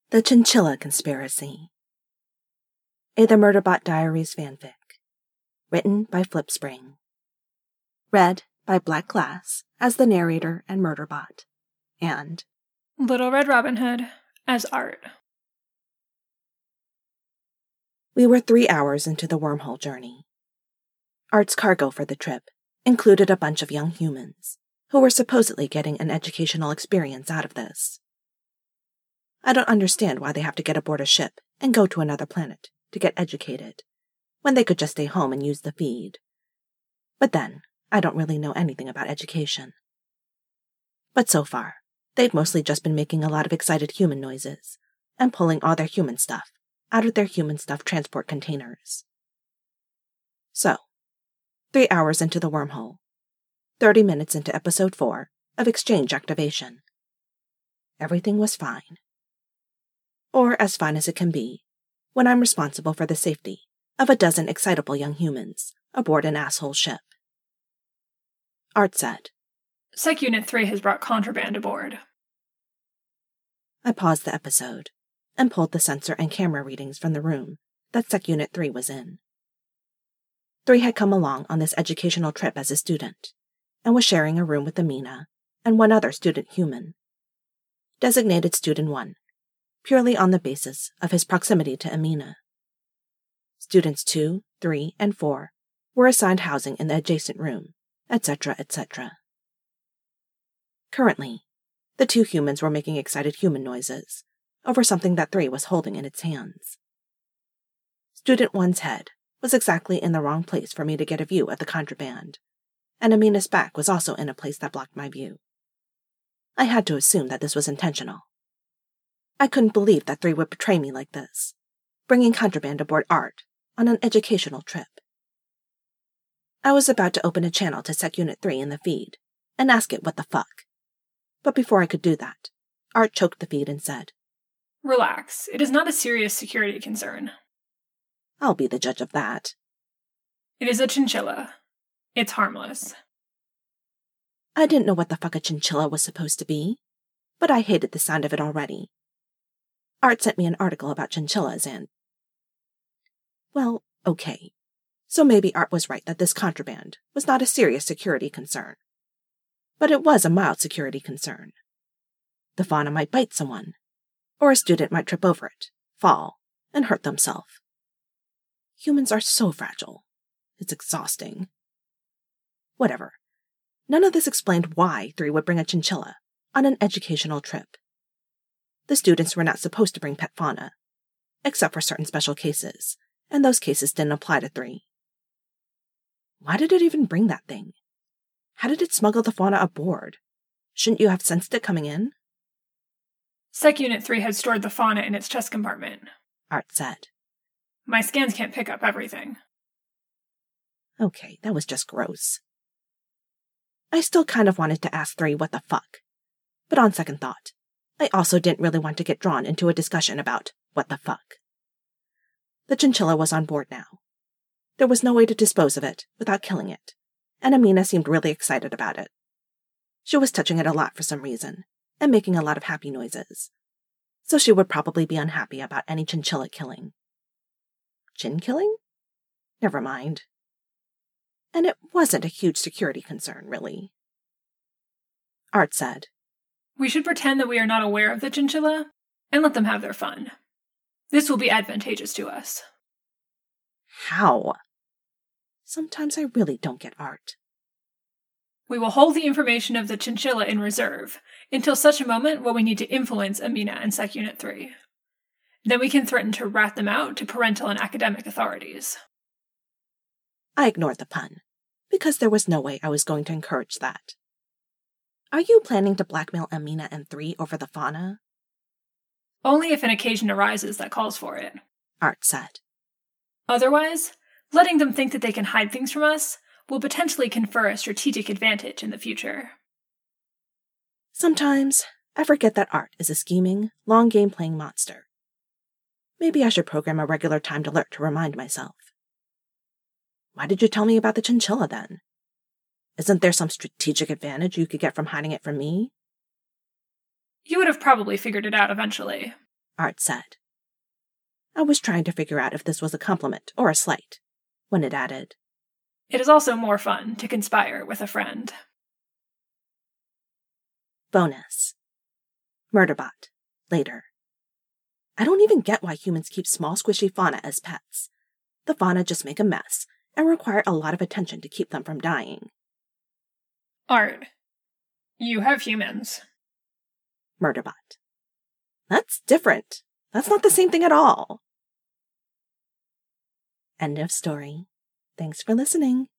The Chinchilla Conspiracy. A The Murderbot Diaries fanfic. Written by Flipspring. Read by Black Glass as the narrator and Murderbot. And Little Red Robin Hood as Art. We were 3 hours into the wormhole journey. Art's cargo for the trip included a bunch of young humans who were supposedly getting an educational experience out of this. I don't understand why they have to get aboard a ship and go to another planet to get educated, when they could just stay home and use the feed. But then, I don't really know anything about education. But so far, they've mostly just been making a lot of excited human noises and pulling all their human stuff out of their human stuff transport containers. So, 3 hours into the wormhole, 30 minutes into episode 4 of Exchange Activation. Everything was fine. Or as fine as it can be, when I'm responsible for the safety of a dozen excitable young humans aboard an asshole ship. Art said, Sec Unit 3 has brought contraband aboard. I paused the episode and pulled the sensor and camera readings from the room that Sec Unit 3 was in. 3 had come along on this educational trip as a student and was sharing a room with Amina and one other student human, designated Student 1, purely on the basis of his proximity to Amina. Students 2, 3, and 4 were assigned housing in the adjacent room, etc., etc. Currently, the 2 humans were making excited human noises over something that 3 was holding in its hands. Student 1's head was exactly in the wrong place for me to get a view of the contraband, and Amina's back was also in a place that blocked my view. I had to assume that this was intentional. I couldn't believe that 3 would betray me like this, bringing contraband aboard Art on an educational trip. I was about to open a channel to Sec Unit 3 in the feed and ask it what the fuck. But before I could do that, Art choked the feed and said, Relax, it is not a serious security concern. I'll be the judge of that. It is a chinchilla. It's harmless. I didn't know what the fuck a chinchilla was supposed to be, but I hated the sound of it already. Art sent me an article about chinchillas and... Well, okay. So maybe Art was right that this contraband was not a serious security concern. But it was a mild security concern. The fauna might bite someone, or a student might trip over it, fall, and hurt themselves. Humans are so fragile. It's exhausting. Whatever. None of this explained why 3 would bring a chinchilla on an educational trip. The students were not supposed to bring pet fauna, except for certain special cases, and those cases didn't apply to 3. Why did it even bring that thing? How did it smuggle the fauna aboard? Shouldn't you have sensed it coming in? Sec Unit 3 had stored the fauna in its chest compartment, Art said. My scans can't pick up everything. Okay, that was just gross. I still kind of wanted to ask 3 what the fuck, but on second thought, I also didn't really want to get drawn into a discussion about what the fuck. The chinchilla was on board now. There was no way to dispose of it without killing it, and Amina seemed really excited about it. She was touching it a lot for some reason, and making a lot of happy noises, so she would probably be unhappy about any chinchilla killing. Chin killing? Never mind. And it wasn't a huge security concern, really. Art said, We should pretend that we are not aware of the chinchilla and let them have their fun. This will be advantageous to us. How? Sometimes I really don't get Art. We will hold the information of the chinchilla in reserve until such a moment when we need to influence Amina and Sec Unit 3. Then we can threaten to rat them out to parental and academic authorities. I ignored the pun, because there was no way I was going to encourage that. Are you planning to blackmail Amina and 3 over the fauna? Only if an occasion arises that calls for it, Art said. Otherwise, letting them think that they can hide things from us will potentially confer a strategic advantage in the future. Sometimes I forget that Art is a scheming, long-game playing monster. Maybe I should program a regular timed alert to remind myself. Why did you tell me about the chinchilla then? Isn't there some strategic advantage you could get from hiding it from me? You would have probably figured it out eventually, Art said. I was trying to figure out if this was a compliment or a slight, when it added, It is also more fun to conspire with a friend. Bonus. Murderbot. Later. I don't even get why humans keep small squishy fauna as pets. The fauna just make a mess and require a lot of attention to keep them from dying. Art. You have humans. Murderbot. That's different. That's not the same thing at all. End of story. Thanks for listening.